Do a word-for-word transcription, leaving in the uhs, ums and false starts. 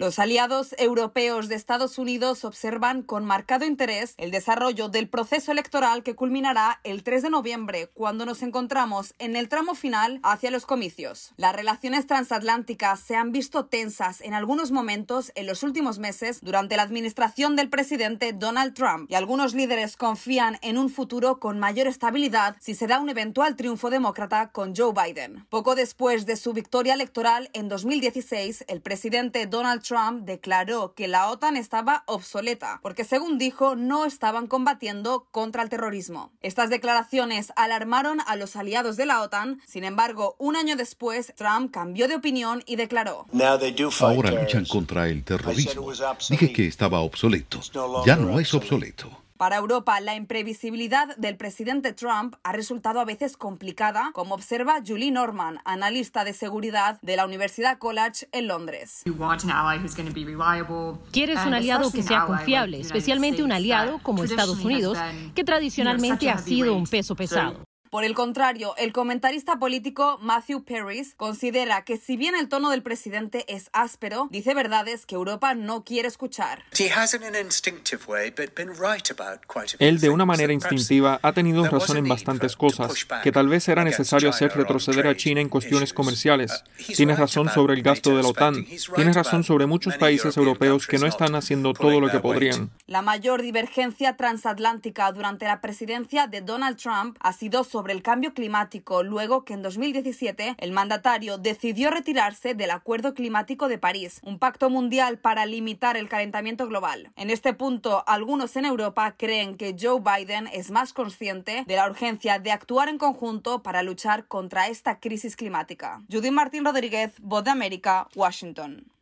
Los aliados europeos de Estados Unidos observan con marcado interés el desarrollo del proceso electoral que culminará el tres de noviembre, cuando nos encontramos en el tramo final hacia los comicios. Las relaciones transatlánticas se han visto tensas en algunos momentos en los últimos meses durante la administración del presidente Donald Trump, y algunos líderes confían en un futuro con mayor estabilidad si se da un eventual triunfo demócrata con Joe Biden. Poco después de su victoria electoral en dos mil dieciséis, el presidente Donald Trump declaró que la OTAN estaba obsoleta, porque según dijo, no estaban combatiendo contra el terrorismo. Estas declaraciones alarmaron a los aliados de la OTAN. Sin embargo, un año después, Trump cambió de opinión y declaró: Ahora luchan contra el terrorismo. Dije que estaba obsoleto. Ya no es obsoleto. Para Europa, la imprevisibilidad del presidente Trump ha resultado a veces complicada, como observa Julie Norman, analista de seguridad de la Universidad College en Londres. Quieres un aliado que sea confiable, especialmente un aliado como Estados Unidos, que tradicionalmente ha sido un peso pesado. Por el contrario, el comentarista político Matthew Paris considera que si bien el tono del presidente es áspero, dice verdades que Europa no quiere escuchar. Él, de una manera instintiva, ha tenido razón en bastantes cosas, que tal vez era necesario hacer retroceder a China en cuestiones comerciales. Tienes razón sobre el gasto de la OTAN. Tienes razón sobre muchos países europeos que no están haciendo todo lo que podrían. La mayor divergencia transatlántica durante la presidencia de Donald Trump ha sido sobre sobre el cambio climático, luego que en dos mil diecisiete el mandatario decidió retirarse del Acuerdo Climático de París, un pacto mundial para limitar el calentamiento global. En este punto, algunos en Europa creen que Joe Biden es más consciente de la urgencia de actuar en conjunto para luchar contra esta crisis climática. Judith Martín Rodríguez, Voz de América, Washington.